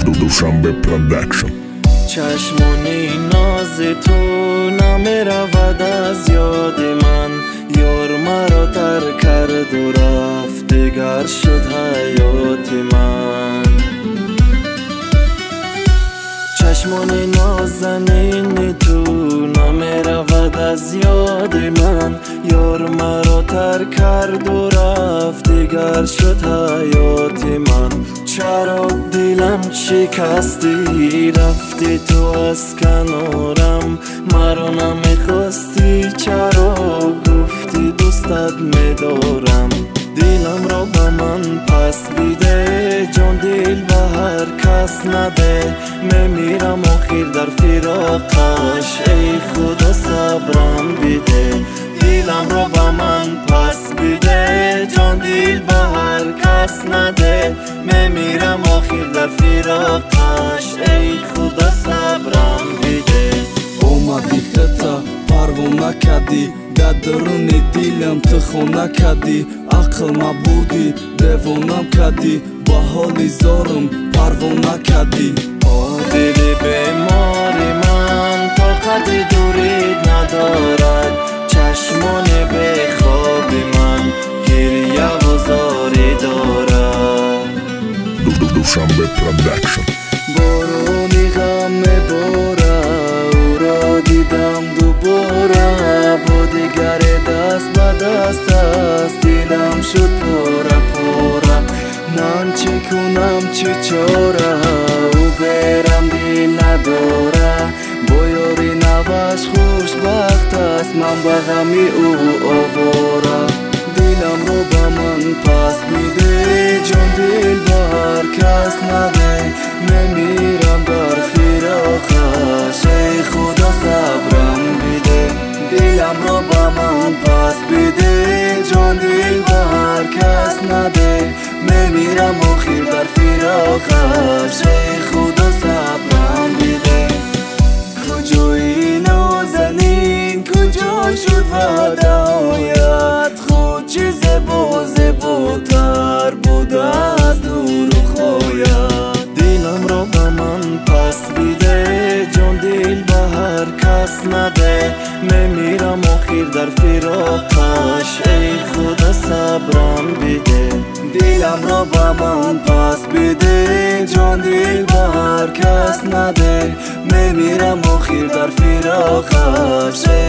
دوشنبه پروداکشن. چشمانی ناز تو نمیرود از یاد من، یار مرا ترک کرد و رفت، دگر شد حیات من. چشمانی نازنین تو نمیرود از یاد من، یار مرا ترک کرد و رفت، دگر شد حیات من. چرا دلم شکستی رفتی تو از کنارم، مرا نمیخواستی چرا گفتی دوستت میدارم. دلم را به من پس بیده، جان دل به هر کس نده، میمیرم آخر در فراقش، ای خدا صبرم بیده. دلم را به من پس بیده، جان دل به هر کس نده، میمیرم آخر در فراقش، ای خدا صبرم بیده. اومدی خطا پروانه کردی، در درون دلم تو خونه کردی، عقل نبودی دیوانم کردی، با حال زارم پروانه کردی. دل بیمار من طاقت دورید ندارد، چشمان به خواب من گریه و زاری دارد. دوشنبه پروداکشن. بارونی غم میباره، او را دیدم دوباره، با دیگر دست به دست است، دلم شد پاره پاره. من چه کنم چه چاره، او برم دل نداره، با یاری نوش خوشبخت است، من به غمی او آواره. دلم رو به من پس میده، جان دل به هر کس نده، میمیرم در فراقش، ای خدا صبرم بیده. دلم رو به من پس بیده، جان دل به هر کس نده، میمیرم آخر در فراقش، ای خدا صبرم بیده. کجایی نازنین کجا شد وعده‌هایت، خود چه زیباتر بوده از نور و خوایت. دلم را به من پس بیده، جان دل به هر کس نده، میمیرم آخر در فراقش، ای خدا صبرم بیده. دلم را به من پس بیده، جان دل به هر کس نده، میمیرم آخر در فراقش.